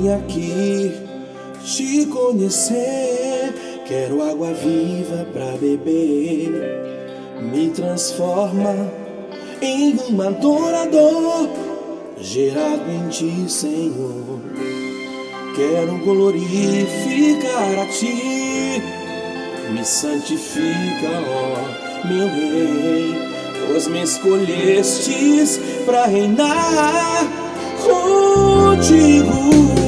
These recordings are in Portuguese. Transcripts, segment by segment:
vim aqui te conhecer, quero água viva pra beber. Me transforma em um adorador, gerado em ti, Senhor. Quero glorificar a ti, me santifica, ó meu rei, pois me escolhestes pra reinar contigo.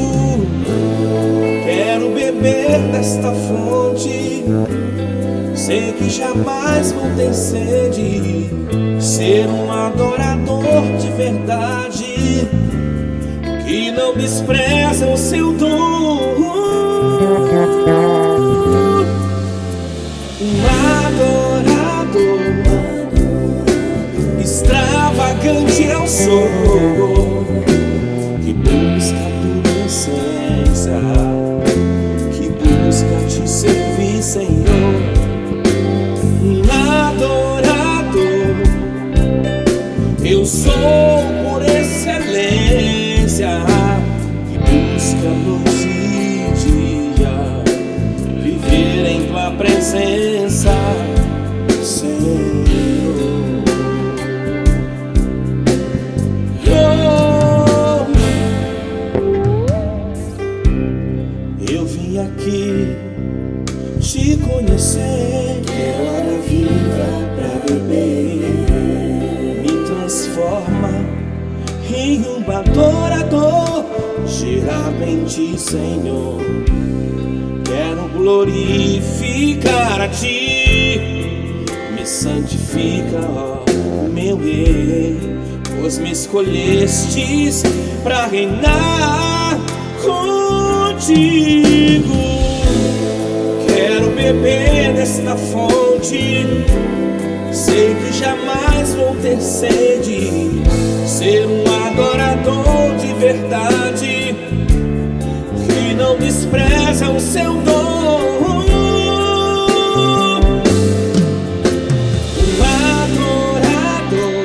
Quero beber desta fonte, sei que jamais vou ter sede, ser um adorador de verdade, que não despreza o seu dom. Um adorador extravagante eu sou, que busca a tua essência, que busca te servir, Senhor. Um adorador eu sou por excelência, que busca noite e dia viver em tua presença, Senhor. Eu vim aqui te conhecer, quero água viva pra beber. Me transforma em um adorador, gerado em ti, Senhor. Quero glorificar a ti, me santifica, ó meu rei, pois me escolhestes pra reinar contigo. Quero beber desta fonte, sei que jamais vou ter sede, ser um adorador de verdade, que não despreza o seu dom. Um adorador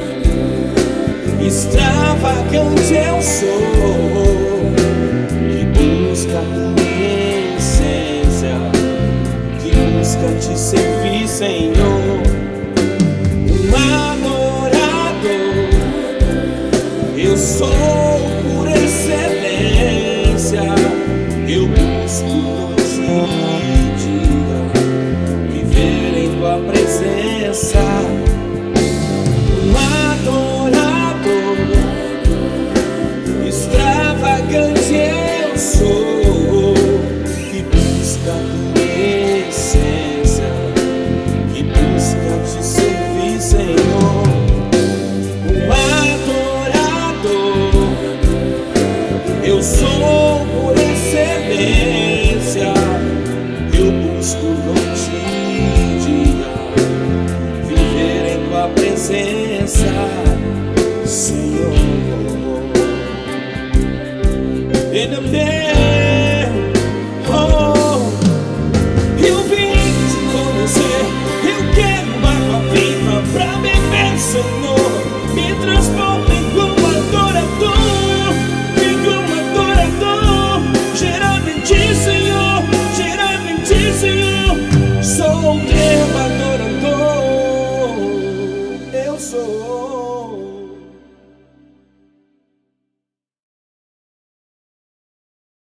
extravagante eu sou, que busca a tua essência, que busca te servir, Senhor. Um adorador eu sou por excelência, eu busco noite e dia viver em tua presença. Um adorador extravagante eu sou, que busca a tua essência, que busca te servir, Senhor. Um adorador eu sou por excelência, eu busco noite e dia viver em tua presença, Senhor. Eu vim te conhecer, eu quero água viva pra beber, Senhor.